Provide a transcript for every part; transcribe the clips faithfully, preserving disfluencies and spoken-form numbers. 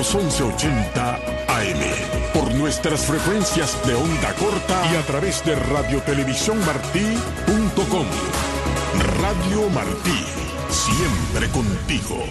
los once ochenta A M, por nuestras frecuencias de onda corta y a través de radio televisión martí punto com. Radio Martí, siempre contigo.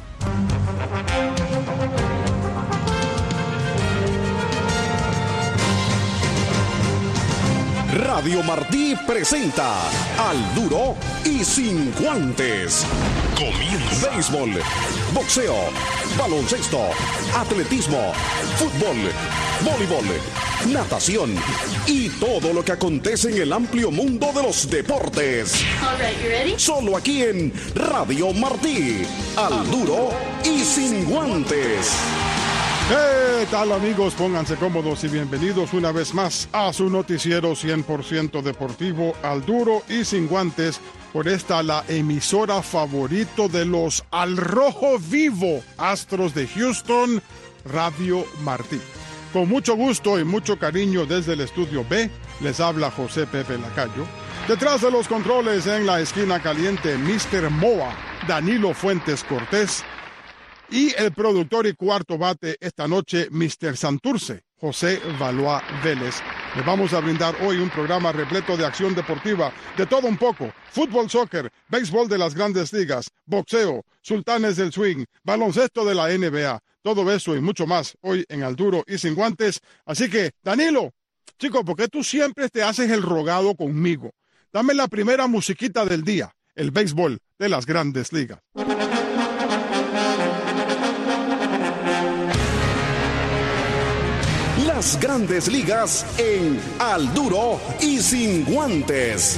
Radio Martí presenta Al Duro y Sin Guantes. Comienza. Béisbol, boxeo, baloncesto, atletismo, fútbol, voleibol, natación y todo lo que acontece en el amplio mundo de los deportes. All right, you ready? Solo aquí en Radio Martí. Al Duro y Sin Guantes. ¿Qué tal, amigos? Pónganse cómodos y bienvenidos una vez más a su noticiero cien por ciento deportivo, Al Duro y Sin Guantes, por esta la emisora favorito de los Al Rojo Vivo Astros de Houston, Radio Martí. Con mucho gusto y mucho cariño desde el estudio B, les habla José Pepe Lacayo. Detrás de los controles en la esquina caliente, mister Moa, Danilo Fuentes Cortés. Y el productor y cuarto bate esta noche, mister Santurce, José Valois Vélez. Le vamos a brindar hoy un programa repleto de acción deportiva, de todo un poco: fútbol, soccer, béisbol de las grandes ligas, boxeo, sultanes del swing, baloncesto de la N B A. Todo eso y mucho más hoy en Al Duro y Sin Guantes. Así que, Danilo, chico, ¿por qué tú siempre te haces el rogado conmigo? Dame la primera musiquita del día, el béisbol de las grandes ligas. Las grandes ligas en Al Duro y Sin Guantes.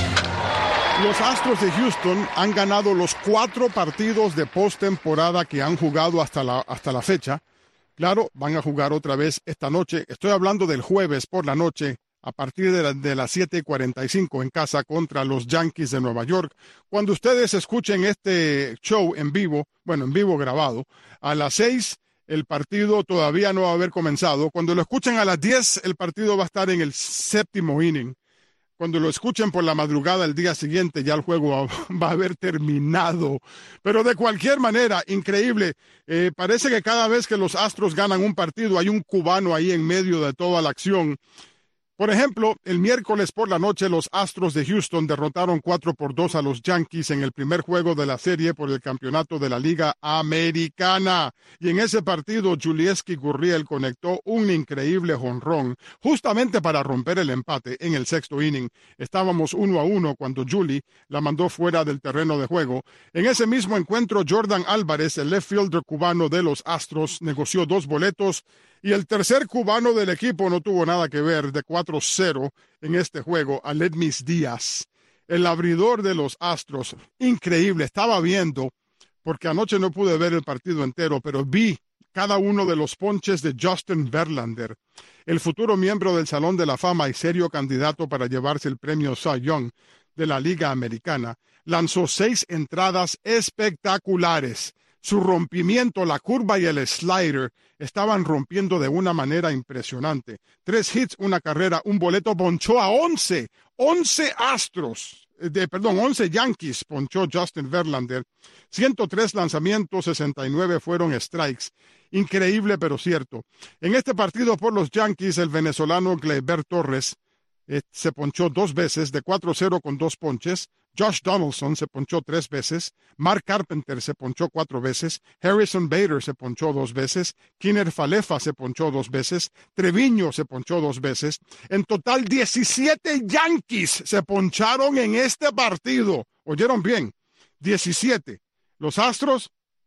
Los Astros de Houston han ganado los cuatro partidos de postemporada que han jugado hasta la, hasta la fecha. Claro, van a jugar otra vez esta noche. Estoy hablando del jueves por la noche, a partir de, la, de las siete cuarenta y cinco en casa contra los Yankees de Nueva York. Cuando ustedes escuchen este show en vivo, bueno, en vivo grabado, a las seis el partido todavía no va a haber comenzado. Cuando lo escuchen a las diez, el partido va a estar en el séptimo inning. Cuando lo escuchen por la madrugada el día siguiente, ya el juego va a haber terminado. Pero de cualquier manera, increíble. Eh, parece que cada vez que los Astros ganan un partido, hay un cubano ahí en medio de toda la acción. Por ejemplo, el miércoles por la noche los Astros de Houston derrotaron cuatro por dos a los Yankees en el primer juego de la serie por el campeonato de la Liga Americana. Y en ese partido, Julieski Gurriel conectó un increíble jonrón justamente para romper el empate en el sexto inning. Estábamos uno a uno cuando Julie la mandó fuera del terreno de juego. En ese mismo encuentro, Jordan Álvarez, el left fielder cubano de los Astros, negoció dos boletos. Y el tercer cubano del equipo no tuvo nada que ver, de cuatro cero en este juego, Aledmys Díaz, el abridor de los Astros. Increíble, estaba viendo, porque anoche no pude ver el partido entero, pero vi cada uno de los ponches de Justin Verlander, el futuro miembro del Salón de la Fama y serio candidato para llevarse el premio Cy Young de la Liga Americana. Lanzó seis entradas espectaculares. Su rompimiento, la curva y el slider estaban rompiendo de una manera impresionante. Tres hits, una carrera, un boleto, ponchó a once, once Astros, de, perdón, once Yankees ponchó Justin Verlander. ciento tres lanzamientos, sesenta y nueve fueron strikes. Increíble, pero cierto. En este partido por los Yankees, el venezolano Gleyber Torres eh, se ponchó dos veces, de cuatro cero con dos ponches. Josh Donaldson se ponchó tres veces, Mark Carpenter se ponchó cuatro veces, Harrison Bader se ponchó dos veces, Kiner Falefa se ponchó dos veces, Treviño se ponchó dos veces. En total, diecisiete Yankees se poncharon en este partido. ¿Oyeron bien? diecisiete. Los Astros,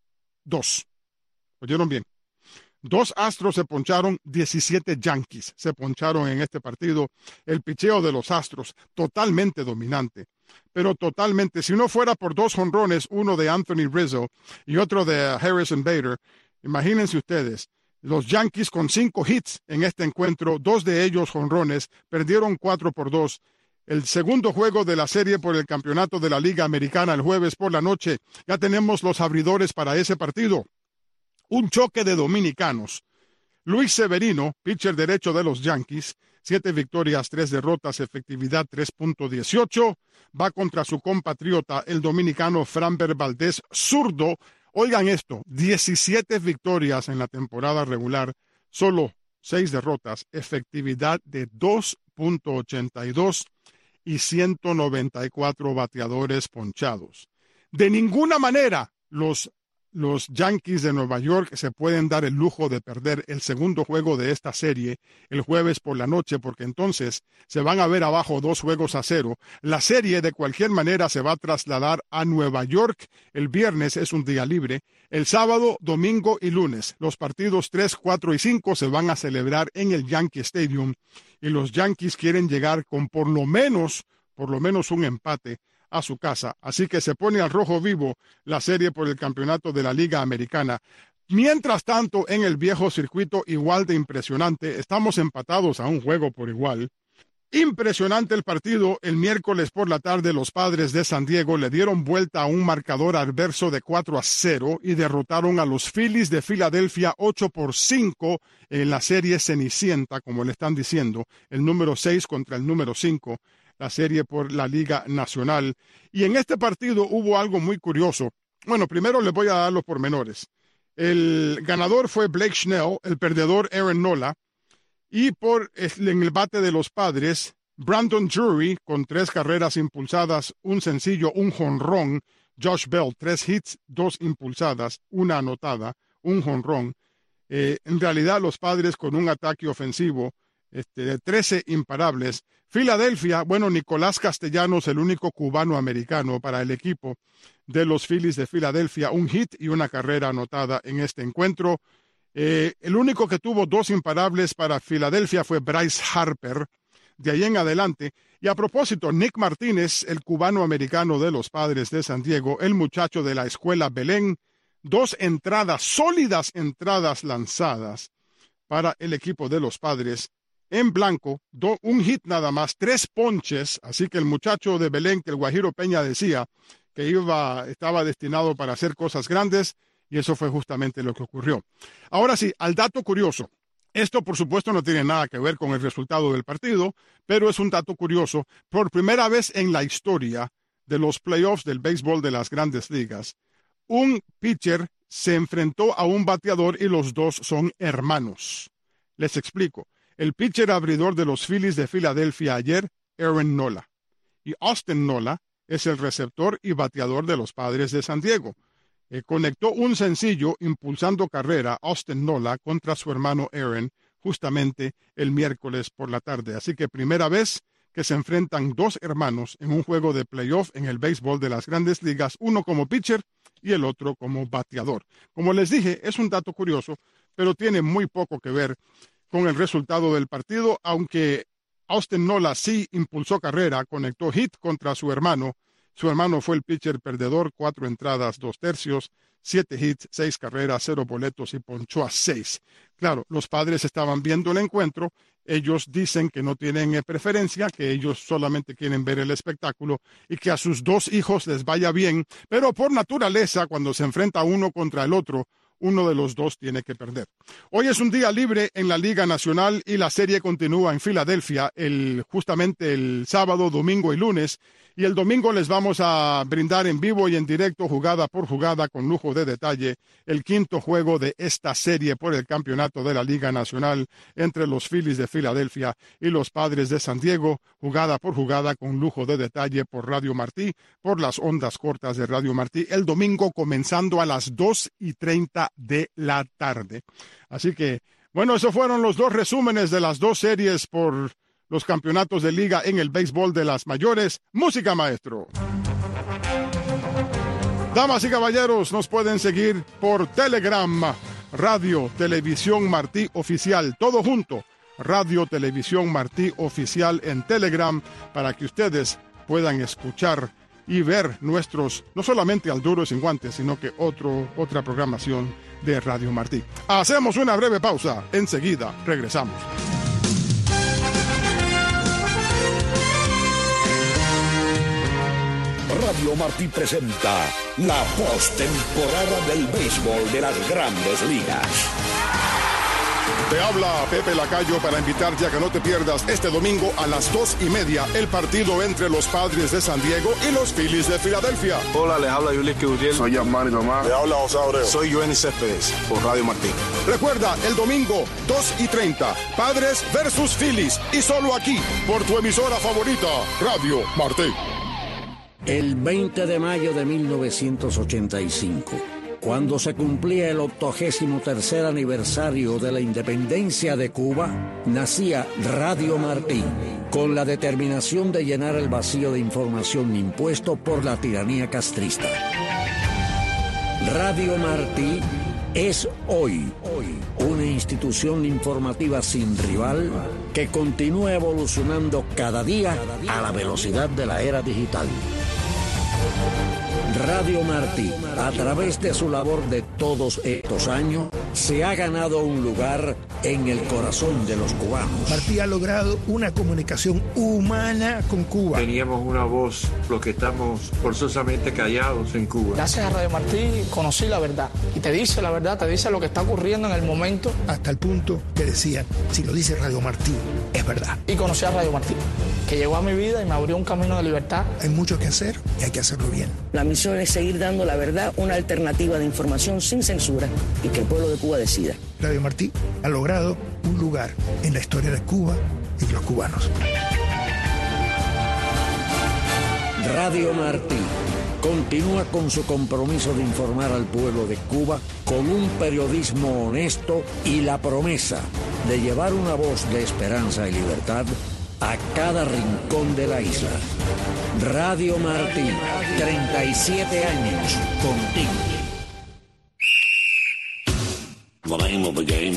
dos. ¿Oyeron bien? Dos Astros se poncharon, diecisiete Yankees se poncharon en este partido. El picheo de los Astros, totalmente dominante. Pero totalmente, si no fuera por dos jonrones, uno de Anthony Rizzo y otro de Harrison Bader, imagínense ustedes, los Yankees con cinco hits en este encuentro, dos de ellos jonrones, perdieron cuatro por dos. El segundo juego de la serie por el campeonato de la Liga Americana el jueves por la noche. Ya tenemos los abridores para ese partido. Un choque de dominicanos. Luis Severino, pitcher derecho de los Yankees, siete victorias, tres derrotas, efectividad tres punto dieciocho. Va contra su compatriota, el dominicano Framber Valdez, zurdo, Oigan esto, diecisiete victorias en la temporada regular, solo seis derrotas, efectividad de dos punto ochenta y dos y ciento noventa y cuatro bateadores ponchados. De ninguna manera los, los Yankees de Nueva York se pueden dar el lujo de perder el segundo juego de esta serie el jueves por la noche, porque entonces se van a ver abajo dos juegos a cero. La serie de cualquier manera se va a trasladar a Nueva York. El viernes es un día libre. El sábado, domingo y lunes, los partidos tres, cuatro y cinco se van a celebrar en el Yankee Stadium y los Yankees quieren llegar con por lo menos, por lo menos un empate a su casa. Así que se pone al rojo vivo la serie por el campeonato de la Liga Americana. Mientras tanto, en el viejo circuito, igual de impresionante, estamos empatados a un juego por igual. Impresionante el partido. El miércoles por la tarde los Padres de San Diego le dieron vuelta a un marcador adverso de cuatro a cero y derrotaron a los Phillies de Filadelfia ocho por cinco en la serie Cenicienta, como le están diciendo, el número seis contra el número cinco, la serie por la Liga Nacional. Y en este partido hubo algo muy curioso. Bueno, primero les voy a dar los pormenores. El ganador fue Blake Snell, el perdedor Aaron Nola. Y por en el bate de los Padres, Brandon Drury, con tres carreras impulsadas, un sencillo, un jonrón. Josh Bell, tres hits, dos impulsadas, una anotada, un jonrón. Eh, en realidad, los Padres con un ataque ofensivo este, de trece imparables. Filadelfia, bueno, Nicolás Castellanos, el único cubano-americano para el equipo de los Phillies de Filadelfia, un hit y una carrera anotada en este encuentro. Eh, el único que tuvo dos imparables para Filadelfia fue Bryce Harper, de ahí en adelante. Y a propósito, Nick Martínez, el cubano-americano de los Padres de San Diego, el muchacho de la escuela Belén, dos entradas, sólidas entradas lanzadas para el equipo de los Padres en blanco, do, un hit nada más, tres ponches, así que el muchacho de Belén, que el Guajiro Peña decía que iba, estaba destinado para hacer cosas grandes, y eso fue justamente lo que ocurrió. Ahora sí, al dato curioso. Esto, por supuesto, no tiene nada que ver con el resultado del partido, pero es un dato curioso. Por primera vez en la historia de los playoffs del béisbol de las Grandes Ligas, un pitcher se enfrentó a un bateador y los dos son hermanos. Les explico. El pitcher abridor de los Phillies de Filadelfia ayer, Aaron Nola. Y Austin Nola es el receptor y bateador de los Padres de San Diego. Eh, conectó un sencillo impulsando carrera Austin Nola contra su hermano Aaron justamente el miércoles por la tarde. Así que primera vez que se enfrentan dos hermanos en un juego de playoff en el béisbol de las Grandes Ligas, uno como pitcher y el otro como bateador. Como les dije, es un dato curioso, pero tiene muy poco que ver con el resultado del partido, aunque Austin Nola sí impulsó carrera, conectó hit contra su hermano. Su hermano fue el pitcher perdedor, cuatro entradas, dos tercios, siete hits, seis carreras, cero boletos y ponchó a seis. Claro, los Padres estaban viendo el encuentro, ellos dicen que no tienen preferencia, que ellos solamente quieren ver el espectáculo y que a sus dos hijos les vaya bien, pero por naturaleza, cuando se enfrenta uno contra el otro, uno de los dos tiene que perder. Hoy es un día libre en la Liga Nacional y la serie continúa en Filadelfia el, justamente el sábado, domingo y lunes. Y el domingo les vamos a brindar en vivo y en directo, jugada por jugada, con lujo de detalle, el quinto juego de esta serie por el campeonato de la Liga Nacional entre los Phillies de Filadelfia y los Padres de San Diego, jugada por jugada con lujo de detalle por Radio Martí, por las ondas cortas de Radio Martí, el domingo comenzando a las dos y treinta de la tarde. Así que, bueno, esos fueron los dos resúmenes de las dos series por los campeonatos de liga en el béisbol de las mayores. Música, maestro. Damas y caballeros, nos pueden seguir por Telegram, Radio Televisión Martí Oficial, todo junto, Radio Televisión Martí Oficial en Telegram, para que ustedes puedan escuchar y ver nuestros, no solamente Al Duro y Sin Guantes, sino que otro, otra programación de Radio Martí. Hacemos una breve pausa, enseguida regresamos. Radio Martí presenta la postemporada del béisbol de las Grandes Ligas. Te habla Pepe Lacayo para invitarte a que no te pierdas este domingo a las dos y media el partido entre los Padres de San Diego y los Phillies de Filadelfia. Hola, les habla Yulín Gutiérrez. Soy Yasmani Tomás. Le habla José Abreu. Soy Joenny Céspedes por Radio Martín. Recuerda, el domingo dos y treinta, Padres versus Phillies, y solo aquí, por tu emisora favorita, Radio Martín. El veinte de mayo de mil novecientos ochenta y cinco, cuando se cumplía el octogésimo tercer aniversario de la independencia de Cuba, nacía Radio Martín, con la determinación de llenar el vacío de información impuesto por la tiranía castrista. Radio Martí es hoy, hoy una institución informativa sin rival que continúa evolucionando cada día a la velocidad de la era digital. Radio Martí, a través de su labor de todos estos años, se ha ganado un lugar en el corazón de los cubanos. Martí ha logrado una comunicación humana con Cuba. Teníamos una voz, los que estamos forzosamente callados en Cuba. Gracias a Radio Martí conocí la verdad. Y te dice la verdad, te dice lo que está ocurriendo en el momento. Hasta el punto que decían, si lo dice Radio Martí, es verdad. Y conocí a Radio Martí, que llegó a mi vida y me abrió un camino de libertad. Hay mucho que hacer y hay que hacerlo bien. La misión es seguir dando la verdad, una alternativa de información sin censura y que el pueblo de Cuba decida. Radio Martí ha logrado un lugar en la historia de Cuba y de los cubanos. Radio Martí continúa con su compromiso de informar al pueblo de Cuba con un periodismo honesto y la promesa de llevar una voz de esperanza y libertad a cada rincón de la isla. Radio Martí, treinta y siete años contigo. The name of the game.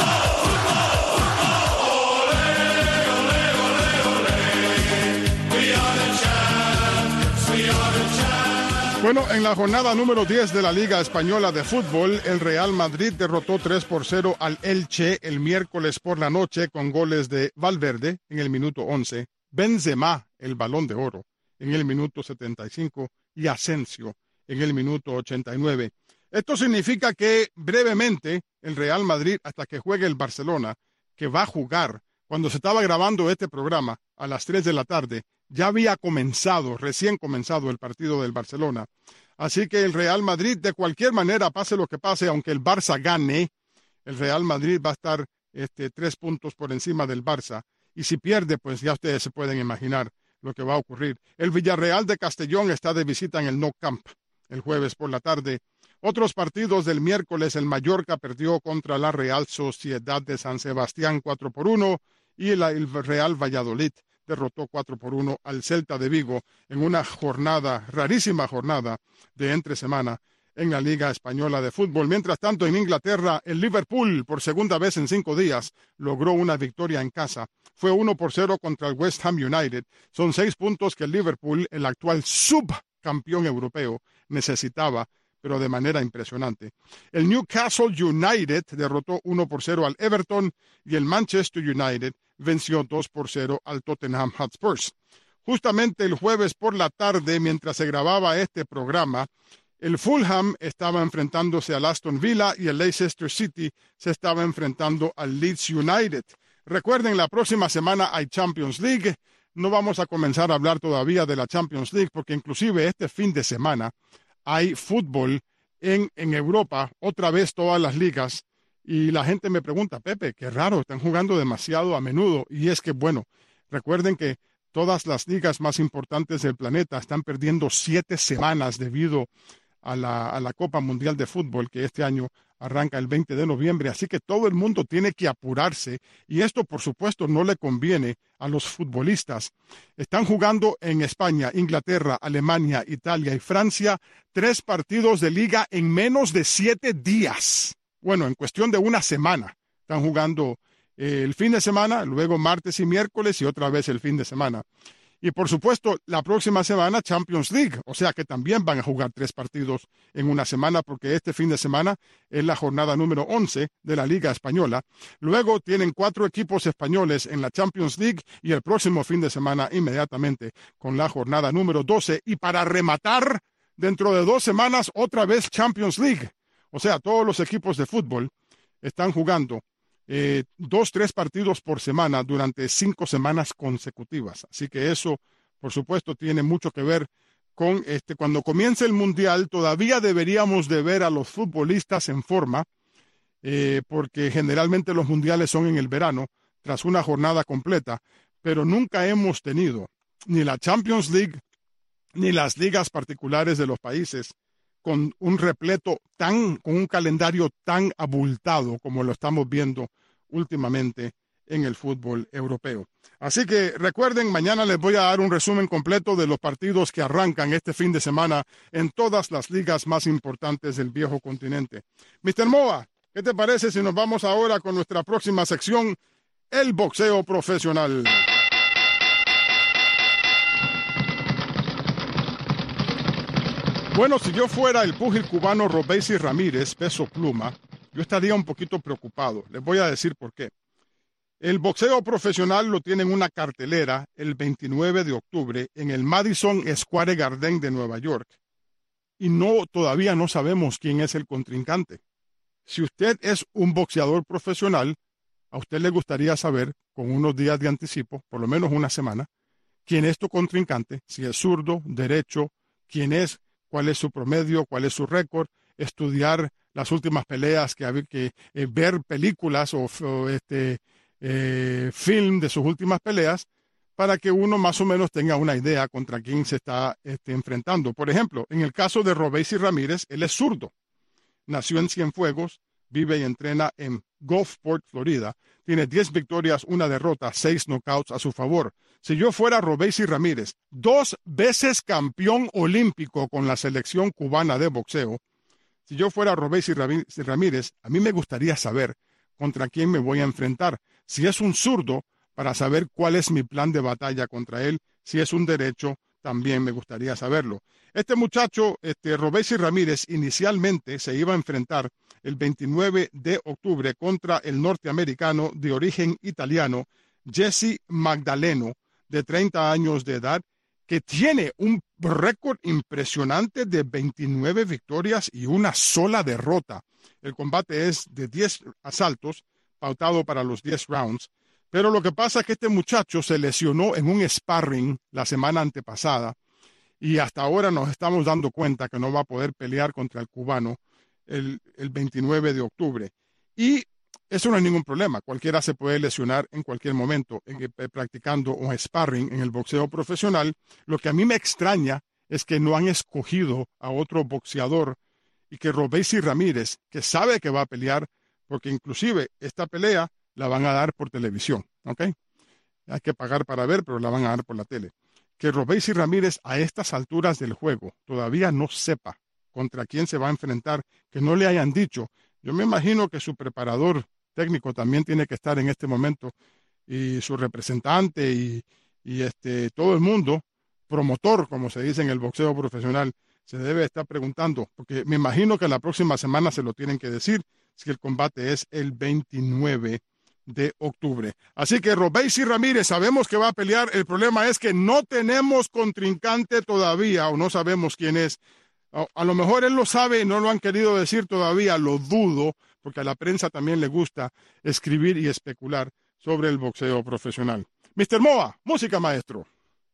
Bueno, en la jornada número diez de la Liga Española de Fútbol, el Real Madrid derrotó tres por cero al Elche el miércoles por la noche con goles de Valverde en el minuto once, Benzema, el Balón de Oro, en el minuto setenta y cinco y Asensio en el minuto ochenta y nueve. Esto significa que brevemente el Real Madrid, hasta que juegue el Barcelona, que va a jugar cuando se estaba grabando este programa a las tres de la tarde, ya había comenzado, recién comenzado el partido del Barcelona. Así que el Real Madrid, de cualquier manera, pase lo que pase, aunque el Barça gane, el Real Madrid va a estar este, tres puntos por encima del Barça. Y si pierde, pues ya ustedes se pueden imaginar lo que va a ocurrir. El Villarreal de Castellón está de visita en el Nou Camp el jueves por la tarde. Otros partidos del miércoles, el Mallorca perdió contra la Real Sociedad de San Sebastián cuatro por uno y el, el Real Valladolid derrotó cuatro por uno al Celta de Vigo en una jornada, rarísima jornada de entre semana en la Liga Española de Fútbol. Mientras tanto, en Inglaterra, el Liverpool, por segunda vez en cinco días, logró una victoria en casa. Fue uno por cero contra el West Ham United. Son seis puntos que el Liverpool, el actual subcampeón europeo, necesitaba, pero de manera impresionante. El Newcastle United derrotó uno por cero al Everton y el Manchester United venció dos por cero al Tottenham Hotspurs. Justamente el jueves por la tarde, mientras se grababa este programa, el Fulham estaba enfrentándose al Aston Villa y el Leicester City se estaba enfrentando al Leeds United. Recuerden, la próxima semana hay Champions League. No vamos a comenzar a hablar todavía de la Champions League porque inclusive este fin de semana hay fútbol en, en Europa, otra vez todas las ligas. Y la gente me pregunta, Pepe, qué raro, están jugando demasiado a menudo. Y es que, bueno, recuerden que todas las ligas más importantes del planeta están perdiendo siete semanas debido a la, a la Copa Mundial de Fútbol, que este año arranca el veinte de noviembre. Así que todo el mundo tiene que apurarse. Y esto, por supuesto, no le conviene a los futbolistas. Están jugando en España, Inglaterra, Alemania, Italia y Francia tres partidos de liga en menos de siete días. Bueno, en cuestión de una semana. Están jugando eh, el fin de semana, luego martes y miércoles y otra vez el fin de semana. Y por supuesto, la próxima semana Champions League, o sea que también van a jugar tres partidos en una semana porque este fin de semana es la jornada número once de la Liga Española. Luego tienen cuatro equipos españoles en la Champions League y el próximo fin de semana inmediatamente con la jornada número doce. Y para rematar, dentro de dos semanas otra vez Champions League. O sea, todos los equipos de fútbol están jugando eh, dos, tres partidos por semana durante cinco semanas consecutivas. Así que eso, por supuesto, tiene mucho que ver con este, cuando comience el Mundial. Todavía deberíamos de ver a los futbolistas en forma, eh, porque generalmente los mundiales son en el verano, tras una jornada completa, pero nunca hemos tenido ni la Champions League ni las ligas particulares de los países con un repleto tan, con un calendario tan abultado como lo estamos viendo últimamente en el fútbol europeo. Así que recuerden, mañana les voy a dar un resumen completo de los partidos que arrancan este fin de semana en todas las ligas más importantes del viejo continente. mister Moa, ¿qué te parece si nos vamos ahora con nuestra próxima sección, el boxeo profesional? Bueno, si yo fuera el púgil cubano Robeisy Ramírez, peso pluma, yo estaría un poquito preocupado. Les voy a decir por qué. El boxeo profesional lo tiene en una cartelera el veintinueve de octubre en el Madison Square Garden de Nueva York. Y no, todavía no sabemos quién es el contrincante. Si usted es un boxeador profesional, a usted le gustaría saber, con unos días de anticipo, por lo menos una semana, quién es tu contrincante, si es zurdo, derecho, quién es, cuál es su promedio, cuál es su récord, estudiar las últimas peleas, que, que eh, ver películas o, o este, eh, film de sus últimas peleas, para que uno más o menos tenga una idea contra quién se está este, enfrentando. Por ejemplo, en el caso de Robeisy Ramírez, él es zurdo. Nació en Cienfuegos, vive y entrena en Gulfport, Florida. Tiene diez victorias, una derrota, seis knockouts a su favor. Si yo fuera Robeisy Ramírez, dos veces campeón olímpico con la selección cubana de boxeo, si yo fuera Robeisy Ramírez, a mí me gustaría saber contra quién me voy a enfrentar. Si es un zurdo, para saber cuál es mi plan de batalla contra él. Si es un derecho, también me gustaría saberlo. Este muchacho, este Robeisy Ramírez, inicialmente se iba a enfrentar el veintinueve de octubre contra el norteamericano de origen italiano, Jesse Magdaleno, de treinta años de edad, que tiene un récord impresionante de veintinueve victorias y una sola derrota. El combate es de diez asaltos, pautado para los diez rounds. Pero lo que pasa es que este muchacho se lesionó en un sparring la semana antepasada y hasta ahora nos estamos dando cuenta que no va a poder pelear contra el cubano el, el veintinueve de octubre. Y eso no es ningún problema. Cualquiera se puede lesionar en cualquier momento en, eh, practicando un sparring en el boxeo profesional. Lo que a mí me extraña es que no han escogido a otro boxeador y que Robeisy Ramírez, que sabe que va a pelear, porque inclusive esta pelea la van a dar por televisión, ¿ok? Hay que pagar para ver, pero la van a dar por la tele. Que Robeisy Ramírez a estas alturas del juego todavía no sepa contra quién se va a enfrentar, que no le hayan dicho. Yo me imagino que su preparador técnico también tiene que estar en este momento y su representante y, y este, todo el mundo, promotor, como se dice en el boxeo profesional, se debe estar preguntando, porque me imagino que la próxima semana se lo tienen que decir, si el combate es el veintinueve de octubre. Así que Robeisy Ramírez sabemos que va a pelear. El problema es que no tenemos contrincante todavía o no sabemos quién es. A, a lo mejor él lo sabe y no lo han querido decir todavía, lo dudo, porque a la prensa también le gusta escribir y especular sobre el boxeo profesional. mister Moa, música maestro.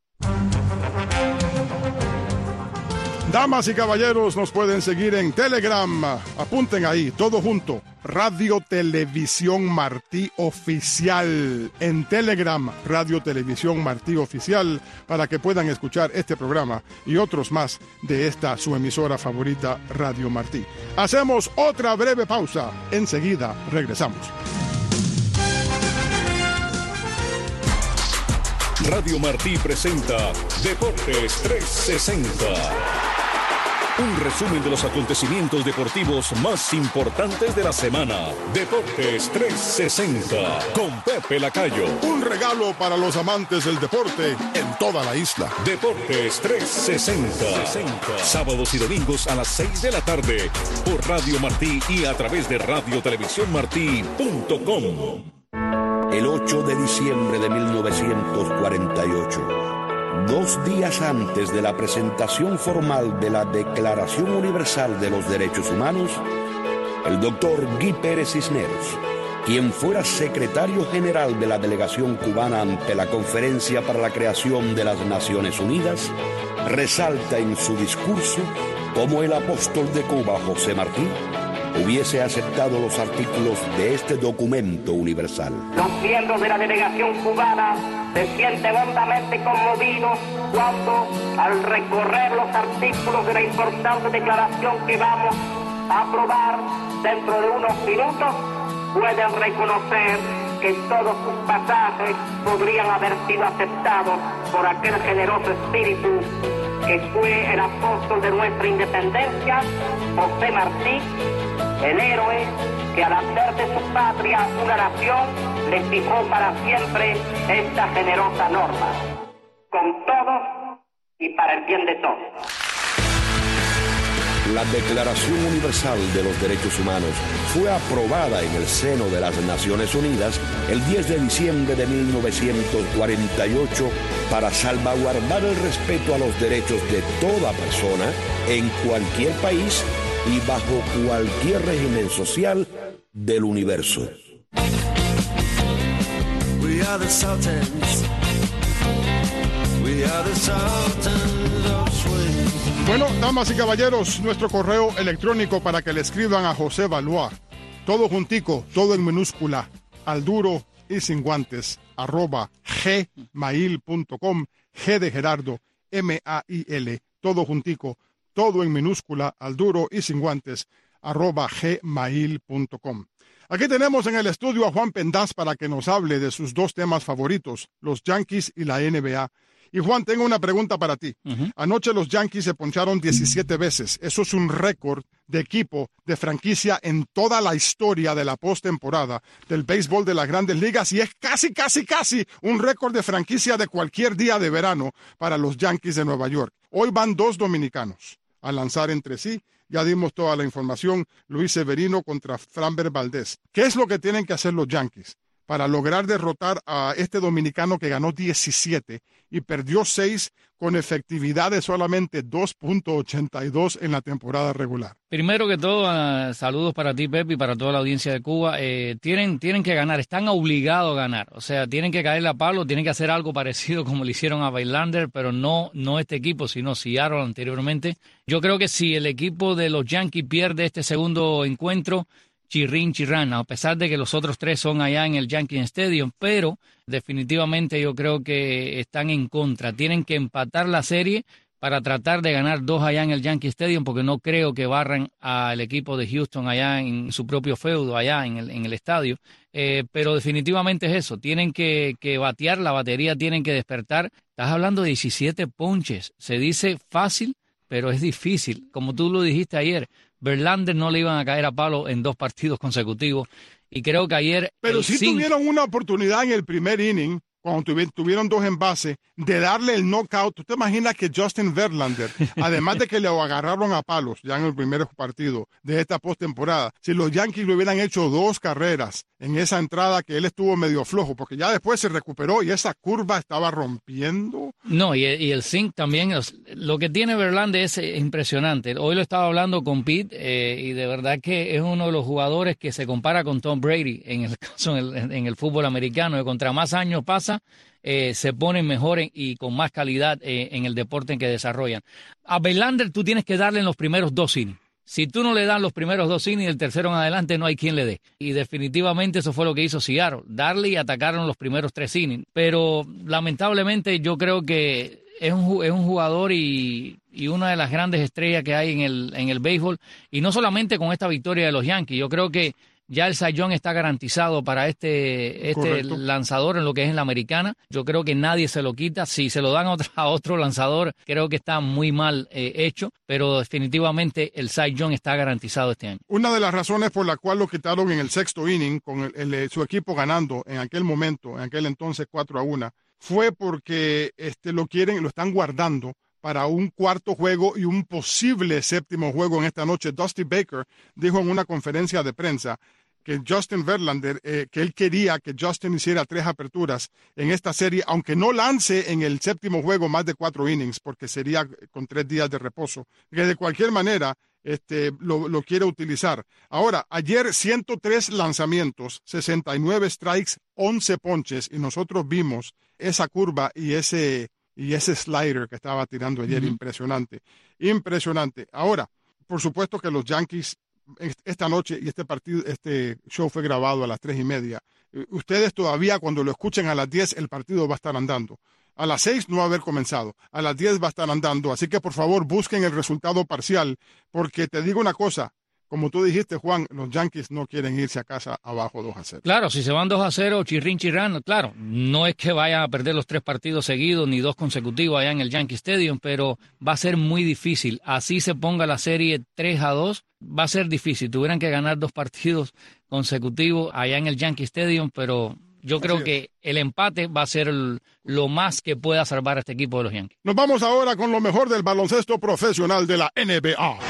Damas y caballeros, nos pueden seguir en Telegram. Apunten ahí, todo junto. Radio Televisión Martí Oficial. En Telegram, Radio Televisión Martí Oficial, para que puedan escuchar este programa y otros más de esta su emisora favorita, Radio Martí. Hacemos otra breve pausa. Enseguida regresamos. Radio Martí presenta Deportes trescientos sesenta. Un resumen de los acontecimientos deportivos más importantes de la semana. Deportes trescientos sesenta con Pepe Lacayo. Un regalo para los amantes del deporte en toda la isla. Deportes trescientos sesenta. Sábados y domingos a las seis de la tarde por Radio Martí y a través de radio televisión martí punto com. El ocho de diciembre de mil novecientos cuarenta y ocho, dos días antes de la presentación formal de la Declaración Universal de los Derechos Humanos, el doctor Guy Pérez Cisneros, quien fuera secretario general de la delegación cubana ante la Conferencia para la Creación de las Naciones Unidas, resalta en su discurso cómo el apóstol de Cuba, José Martí, hubiese aceptado los artículos de este documento universal. Los miembros de la delegación cubana se sienten hondamente conmovidos cuando, al recorrer los artículos de la importante declaración que vamos a aprobar dentro de unos minutos, pueden reconocer que todos sus pasajes podrían haber sido aceptados por aquel generoso espíritu que fue el apóstol de nuestra independencia, José Martí, el héroe que al hacer de su patria una nación le fijó para siempre esta generosa norma, con todos y para el bien de todos. La Declaración Universal de los Derechos Humanos fue aprobada en el seno de las Naciones Unidas el diez de diciembre de mil novecientos cuarenta y ocho para salvaguardar el respeto a los derechos de toda persona en cualquier país y bajo cualquier régimen social del universo. We are the Sultans. We are the Sultans of Swing. Bueno, damas y caballeros, nuestro correo electrónico para que le escriban a José Valois, todo juntico, todo en minúscula, al duro y sin guantes, arroba gmail punto com, G de Gerardo, M A I L, todo juntico, todo en minúscula, al duro y sin guantes, arroba gmail punto com. Aquí tenemos en el estudio a Juan Pendaz para que nos hable de sus dos temas favoritos, los Yankees y la N B A. Y Juan, tengo una pregunta para ti. Uh-huh. Anoche los Yankees se poncharon diecisiete veces. Eso es un récord de equipo, de franquicia en toda la historia de la postemporada del béisbol de las Grandes Ligas y es casi, casi, casi un récord de franquicia de cualquier día de verano para los Yankees de Nueva York. Hoy van dos dominicanos a lanzar entre sí. Ya dimos toda la información. Luis Severino contra Framber Valdez. ¿Qué es lo que tienen que hacer los Yankees para lograr derrotar a este dominicano que ganó diecisiete y perdió seis con efectividad de solamente dos punto ochenta y dos en la temporada regular? Primero que todo, uh, saludos para ti, Pepe, y para toda la audiencia de Cuba. Eh, tienen, tienen que ganar, están obligados a ganar. O sea, tienen que caerle a palo, tienen que hacer algo parecido como le hicieron a Verlander, pero no, no este equipo, sino Seattle anteriormente. Yo creo que si el equipo de los Yankees pierde este segundo encuentro, chirrín, chirrán, a pesar de que los otros tres son allá en el Yankee Stadium, pero definitivamente yo creo que están en contra. Tienen que empatar la serie para tratar de ganar dos allá en el Yankee Stadium, porque no creo que barran al equipo de Houston allá en su propio feudo, allá en el, en el estadio. Eh, pero definitivamente es eso, tienen que, que batear, la batería tienen que despertar. Estás hablando de diecisiete ponches, se dice fácil, pero es difícil. Como tú lo dijiste ayer, Verlander no le iban a caer a palo en dos partidos consecutivos y creo que ayer... Pero sí zinc... tuvieron una oportunidad en el primer inning, cuando tuvi- tuvieron dos en base, de darle el knockout. ¿Tú te imaginas que Justin Verlander, además de que le agarraron a palos ya en el primer partido de esta postemporada, si los Yankees le hubieran hecho dos carreras en esa entrada que él estuvo medio flojo, porque ya después se recuperó y esa curva estaba rompiendo? No, y, y el zinc también, lo que tiene Verlander es impresionante. Hoy lo estaba hablando con Pete eh, y de verdad que es uno de los jugadores que se compara con Tom Brady en el caso en el, en el fútbol americano, que contra más años pasa, Eh, se ponen mejor en, y con más calidad eh, en el deporte en que desarrollan. A Verlander tú tienes que darle en los primeros dos innings. Si tú no le das los primeros dos innings, el tercero en adelante no hay quien le dé. Y definitivamente eso fue lo que hizo Seattle, darle y atacaron los primeros tres innings. Pero lamentablemente yo creo que es un, es un jugador y, y una de las grandes estrellas que hay en el, en el béisbol. Y no solamente con esta victoria de los Yankees, yo creo que ya el Cy Young está garantizado para este, este lanzador en lo que es en la americana. Yo creo que nadie se lo quita. Si se lo dan a otro, a otro lanzador, creo que está muy mal eh, hecho, pero definitivamente el Cy Young está garantizado este año. Una de las razones por la cual lo quitaron en el sexto inning, con el, el, su equipo ganando en aquel momento, en aquel entonces cuatro a uno, fue porque este, lo quieren, lo están guardando para un cuarto juego y un posible séptimo juego en esta noche. Dusty Baker dijo en una conferencia de prensa que Justin Verlander, eh, que él quería que Justin hiciera tres aperturas en esta serie, aunque no lance en el séptimo juego más de cuatro innings, porque sería con tres días de reposo. Que de cualquier manera, este, lo, lo quiere utilizar. Ahora, ayer ciento tres lanzamientos, sesenta y nueve strikes, once ponches, y nosotros vimos esa curva y ese, y ese slider que estaba tirando ayer. Uh-huh. Impresionante, impresionante. Ahora, por supuesto que los Yankees, esta noche, y este partido, este show fue grabado a las tres y media, ustedes todavía cuando lo escuchen a las diez, el partido va a estar andando. A las seis no va a haber comenzado, a las diez va a estar andando, así que por favor busquen el resultado parcial, porque te digo una cosa, como tú dijiste, Juan, los Yankees no quieren irse a casa abajo dos a cero. Claro, si se van dos a cero, chirrín, chirrán, claro, no es que vayan a perder los tres partidos seguidos ni dos consecutivos allá en el Yankee Stadium, pero va a ser muy difícil. Así se ponga la serie tres a dos, va a ser difícil. Tuvieran que ganar dos partidos consecutivos allá en el Yankee Stadium, pero yo creo que el empate va a ser el, lo más que pueda salvar a este equipo de los Yankees. Nos vamos ahora con lo mejor del baloncesto profesional de la N B A.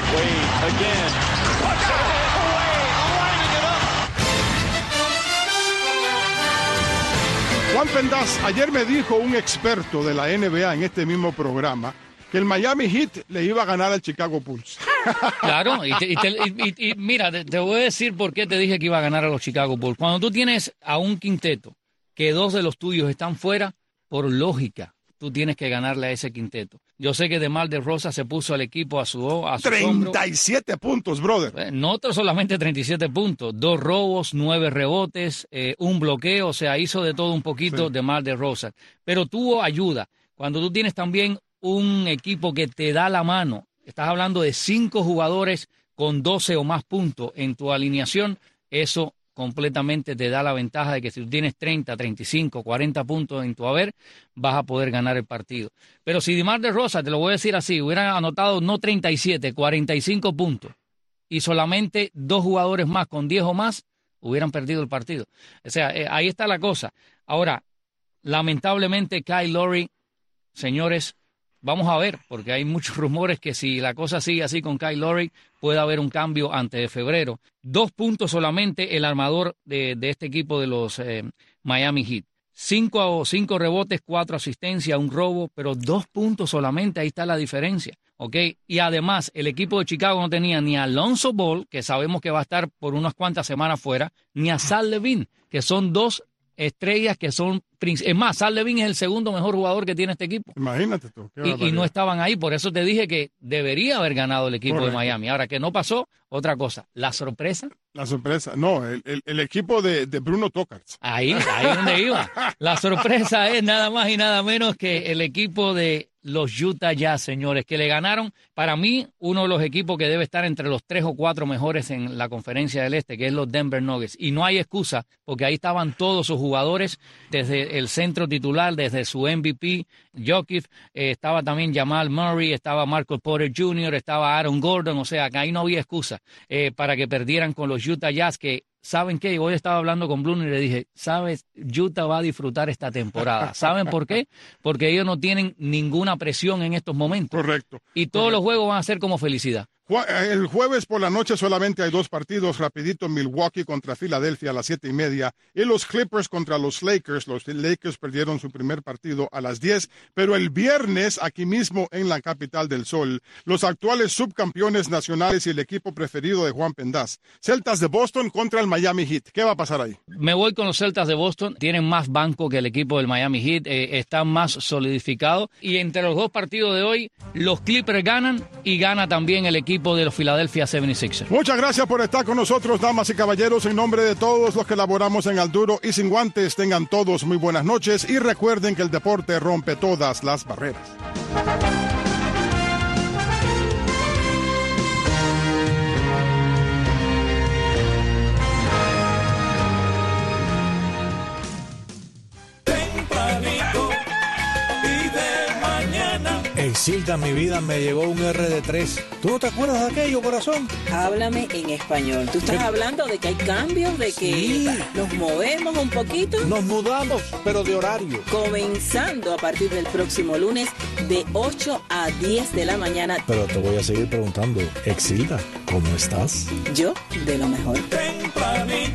Juan Pendas, ayer me dijo un experto de la N B A en este mismo programa que el Miami Heat le iba a ganar al Chicago Bulls. Claro, y, te, y, te, y, y mira, te, te voy a decir por qué te dije que iba a ganar a los Chicago Bulls. Cuando tú tienes a un quinteto que dos de los tuyos están fuera, por lógica, tú tienes que ganarle a ese quinteto. Yo sé que DeMar DeRozan se puso al equipo a su a su treinta y siete hombro. Puntos, brother. No solamente treinta y siete puntos, dos robos, nueve rebotes, eh, un bloqueo, o sea, hizo de todo un poquito sí. DeMar DeRozan. Pero tuvo ayuda. Cuando tú tienes también un equipo que te da la mano, estás hablando de cinco jugadores con doce o más puntos en tu alineación, eso completamente te da la ventaja de que si tú tienes treinta, treinta y cinco, cuarenta puntos en tu haber, vas a poder ganar el partido. Pero si DeMar DeRozan, te lo voy a decir así, hubieran anotado no treinta y siete, cuarenta y cinco puntos y solamente dos jugadores más con diez o más, hubieran perdido el partido. O sea, eh, ahí está la cosa. Ahora, lamentablemente Kyle Lowry, señores, vamos a ver, porque hay muchos rumores que si la cosa sigue así con Kyle Lowry, puede haber un cambio antes de febrero. Dos puntos solamente el armador de, de este equipo de los eh, Miami Heat. Cinco, cinco rebotes, cuatro asistencias, un robo, pero dos puntos solamente, ahí está la diferencia. ¿Ok? Y además, el equipo de Chicago no tenía ni a Lonzo Ball, que sabemos que va a estar por unas cuantas semanas fuera, ni a Zach LaVine, que son dos estrellas que son... Es más, Zach LaVine es el segundo mejor jugador que tiene este equipo. Imagínate tú. Y, y no estaban ahí, por eso te dije que debería haber ganado el equipo Correcto. de Miami. Ahora, que no pasó, otra cosa. ¿La sorpresa? La sorpresa, no, el, el, el equipo de, de Bruno Tokarz. Ahí, ahí es donde iba. La sorpresa es nada más y nada menos que el equipo de los Utah Jazz, señores, que le ganaron, para mí, uno de los equipos que debe estar entre los tres o cuatro mejores en la conferencia del Este, que es los Denver Nuggets. Y no hay excusa, porque ahí estaban todos sus jugadores, desde el centro titular, desde su M V P, Jokic, eh, estaba también Jamal Murray, estaba Marcus Porter junior, estaba Aaron Gordon, o sea, que ahí no había excusa eh, para que perdieran con los Utah Jazz, que ¿saben qué? Hoy estaba hablando con Bruno y le dije, ¿sabes? Utah va a disfrutar esta temporada. ¿Saben por qué? Porque ellos no tienen ninguna presión en estos momentos. Correcto. Y todos correcto. los juegos van a ser como felicidad. El jueves por la noche solamente hay dos partidos, rapidito, Milwaukee contra Filadelfia a las siete y media y los Clippers contra los Lakers. Los Lakers perdieron su primer partido a las diez, pero el viernes aquí mismo en la capital del sol, los actuales subcampeones nacionales y el equipo preferido de Juan Pendas, Celtas de Boston contra el Miami Heat. ¿Qué va a pasar ahí? Me voy con los Celtas de Boston, tienen más banco que el equipo del Miami Heat, eh, están más solidificados y entre los dos partidos de hoy, los Clippers ganan y gana también el equipo de los Philadelphia setenta y seis ers. Muchas gracias por estar con nosotros, damas y caballeros. En nombre de todos los que laboramos en Al Duro y Sin Guantes, tengan todos muy buenas noches y recuerden que el deporte rompe todas las barreras. Exilda, mi vida, me llegó un erre de tres. ¿Tú no te acuerdas de aquello, corazón? Háblame en español. ¿Tú estás ¿Qué? hablando de que hay cambios, de que sí. nos movemos un poquito? Nos mudamos, pero de horario. Comenzando a partir del próximo lunes de ocho a diez de la mañana. Pero te voy a seguir preguntando, Exilda, ¿cómo estás? Yo, de lo mejor. Tempranito.